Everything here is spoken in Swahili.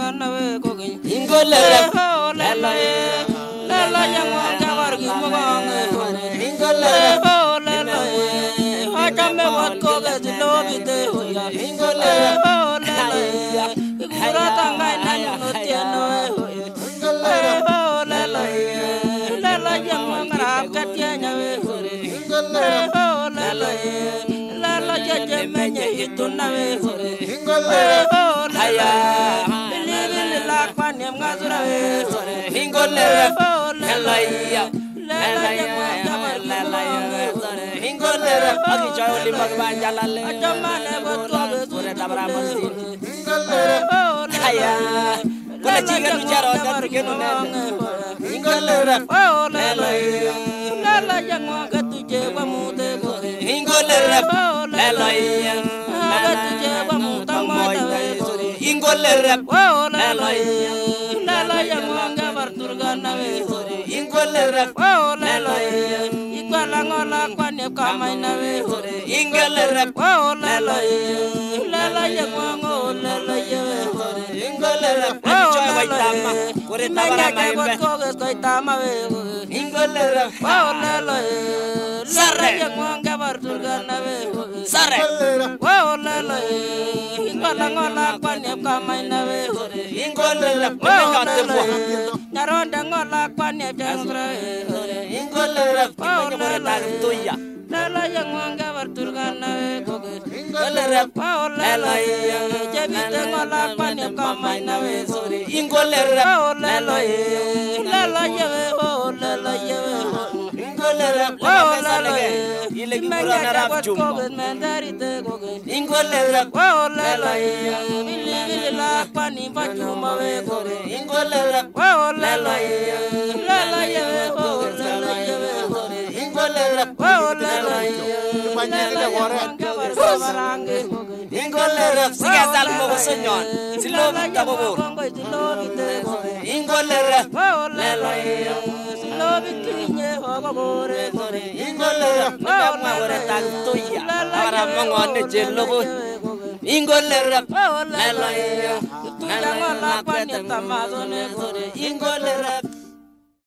turgana we kogi ingole rep lala lala jangwa jawar gi mogong ingole rep lala hajame wat koge lobi te hoya ingole rep lala igura tangai nanu notiano ingole rep lala lala jangwa ngarap katianya we ingole rep lala lala jaje menye ituna we ingole rep aya bilibili lakwan yam ngazura we ingole rep lala lala jangwa jabar ingole rep agi choy li magban jalale ajamane bot koge sore dabra masin ingole rep aya kula jigen jaro dar genu ne ingole rep lala jangwa gatuje wa mute ko ingole rep lala gatuje wa mutama ingole rep lala lala jangwa gabar turgana we ingole rep lala ikwala ngola kwane kamai na we ingole rep lala lala jangwa ngola lala ingole rep choy wai tama kore tabara mai be ko tama we ingole rep lala lala jangwa gabar turgana we sare lala ikwala ngola kwane kamai na we ingole rep ngate bo naronda ngola kwane jangra ingole rep kore tar tuya lala jangwa gabar turgana we ingole rep lala jebite ngola kwane kamai na we ingole rep lala lala yewe lala yewe ingole rep lala ile gura na rap jum ingole rep lala bili la pani bajuma we ingole rep lala lala yewe lala yewe ingole rep lala ingole rep siga sal mo ko sonyon silo tabo bor ingole rep lala lobi kinye hogo bore ingole rep ma wore tag toya ara mangone jelogo ingole rep lala tujangola kwani tamazone ingole rep